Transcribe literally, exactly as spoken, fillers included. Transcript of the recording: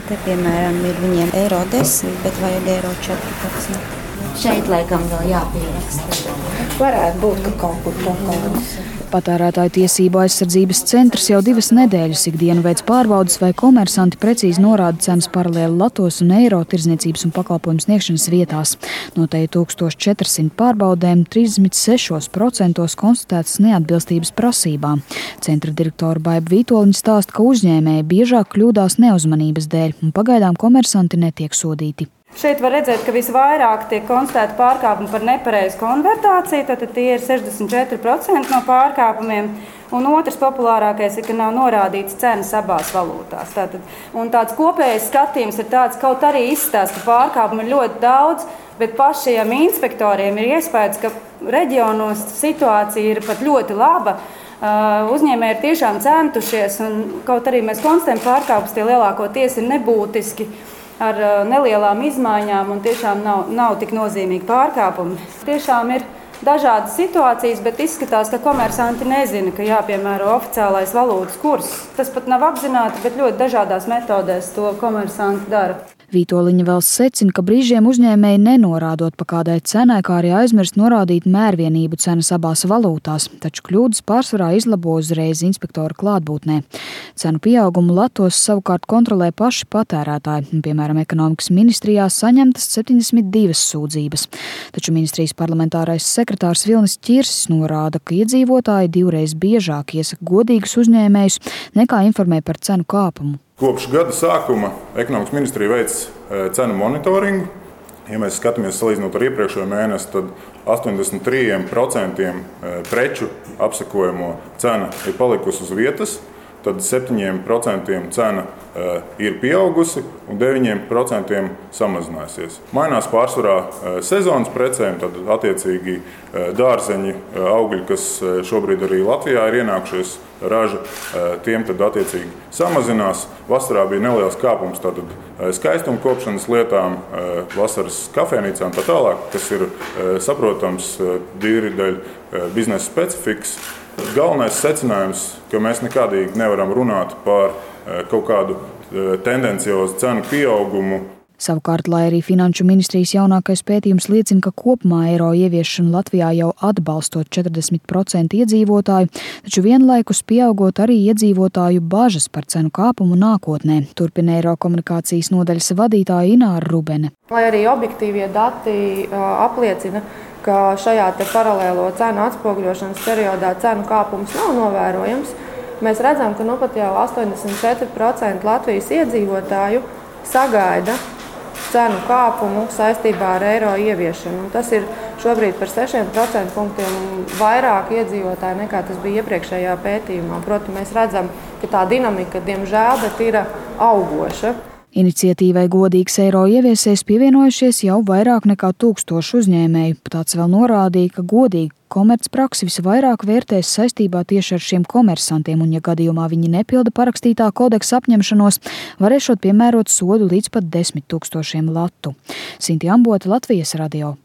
Te, piemēram, ir viņiem eiro desmit, bet vajag eiro četrpadsmit. Šeit laikam vēl jāpieraksta. Varētu būt, ka kaut kur kaut Patērētāju tiesību aizsardzības centrs jau divas nedēļas ikdienu veic pārbaudes, vai komersanti precīzi norāda cenas paralēli Latvijas un eiro tirdzniecības un pakalpojumu sniegšanas vietās. No te tūkstoš četrsimt pārbaudēm trīsdesmit sešos procentos konstatētas neatbilstības prasībām. Centra direktora Baiba Vītoliņa stāsta, ka uzņēmēji biežāk kļūdās neuzmanības dēļ, un pagaidām komersanti netiek sodīti. Šeit var redzēt, ka visvairāk tiek konstatēti pārkāpumi par nepareizu konvertāciju, tad tie ir sešdesmit četri procenti no pārkāpumiem. Un otrs populārākais ir, ka nav norādīts cenas abās valūtās. Tātad, un tāds kopējais skatījums ir tāds, kaut arī izstāsta, ka pārkāpumi ir ļoti daudz, bet pašiem inspektoriem ir iespējas, ka reģionos situācija ir pat ļoti laba. Uh, uzņēmēji ir tiešām centušies, un kaut arī mēs konstatējam pārkāpumus, tie lielākoties ir nebūtiski, ar nelielām izmaiņām un tiešām nav, nav tik nozīmīgi pārkāpumi. Tiešām ir dažādas situācijas, bet izskatās, ka komersanti nezina, ka jāpiemēro oficiālais valūtas kurs. Tas pat nav apzināti, bet ļoti dažādās metodēs to komersanti dara. Vītoliņa vēl secina, ka brīžiem uzņēmēji nenorādot pa kādai cenai, kā arī aizmirst norādīt mērvienību cenas abās valūtās, taču kļūdas pārsvarā izlabo uzreiz inspektora klātbūtnē. Cenu pieaugumu Latvijas savukārt kontrolē paši patērētāji, un, piemēram, ekonomikas ministrijā saņemtas septiņdesmit divas sūdzības. Taču ministrijas parlamentārais sekretārs Vilnis Ķirsis norāda, ka iedzīvotāji divreiz biežāk iesaka godīgus uzņēmējus nekā informē par cenu kāpumu. Kopš gada sākuma ekonomikas ministrija veic cenu monitoringu. Ja mēs skatāmies salīdzinot ar iepriekšējo mēnesi, tad astoņdesmit trīs procenti preču apsakojamo cena ir palikusi uz vietas, tad septiņiem procentiem cena ir pieaugusi un deviņiem procentiem samazinājusies. Mainās pārsvarā sezonas precēm, tad attiecīgi dārzeņi, augļi, kas šobrīd arī Latvijā ir ienākušies raža, tiem tad attiecīgi samazinās. Vasarā bija neliels kāpums tātad skaistuma kopšanas lietām, vasaras kafejnīcām tā tālāk, kas ir saprotams dīri dēļ biznesa specifikas. Galvenais secinājums, ka mēs nekādīgi nevaram runāt par kaut kādu tendenciozu cenu pieaugumu. Savukārt, lai arī Finanšu ministrijas jaunākais pētījums liecina, ka kopumā eiro ieviešanu Latvijā jau atbalstot četrdesmit procenti iedzīvotāju, taču vienlaikus pieaugot arī iedzīvotāju bažas par cenu kāpumu nākotnē, turpina eiro komunikācijas nodaļas vadītāja Ināra Rubene. Lai arī objektīvie dati apliecina, ka šajā te paralēlo cenu atspoguļošanas periodā cenu kāpums nav novērojams, mēs redzam, ka nu pat jau astoņdesmit četri procenti Latvijas iedzīvotāju sagaida cenu kāpumu saistībā ar eiro ieviešanu. Tas ir šobrīd par sešiem procentu punktiem vairāk iedzīvotāji nekā tas bija iepriekšējā pētījumā. Proti, mēs redzam, ka tā dinamika, diemžēl, bet ir augoša. Iniciatīvai Godīgs eiro ieviesēs pievienojušies jau vairāk nekā tūkstoši uzņēmēju. Tāds vēl norādīja, ka godīgi komercpraksi visvairāk vērtēs saistībā tieši ar šiem komersantiem, un ja gadījumā viņi nepilda parakstītā kodeksa apņemšanos, varēšot piemērot sodu līdz pat desmit tūkstošiem latu. Sinti Ambota, Latvijas radio.